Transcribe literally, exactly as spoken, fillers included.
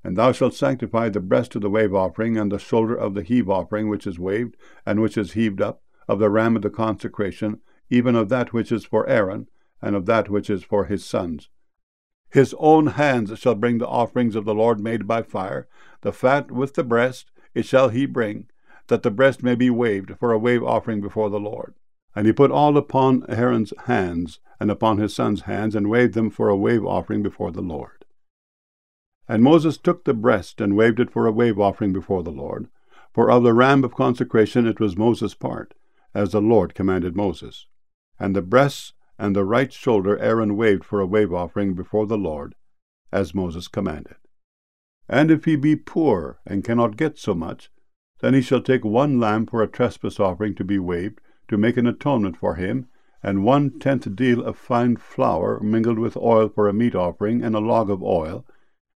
And thou shalt sanctify the breast of the wave offering, and the shoulder of the heave offering, which is waved, and which is heaved up, of the ram of the consecration, even of that which is for Aaron, and of that which is for his sons. His own hands shall bring the offerings of the Lord made by fire, the fat with the breast, it shall he bring, that the breast may be waved for a wave offering before the Lord. And he put all upon Aaron's hands, and upon his sons' hands, and waved them for a wave offering before the Lord. And Moses took the breast, and waved it for a wave offering before the Lord. For of the ram of consecration it was Moses' part, as the Lord commanded Moses. And the breasts and the right shoulder Aaron waved for a wave offering before the Lord, as Moses commanded. And if he be poor, and cannot get so much, then he shall take one lamb for a trespass offering to be waved, to make an atonement for him, and one tenth deal of fine flour mingled with oil for a meat offering, and a log of oil,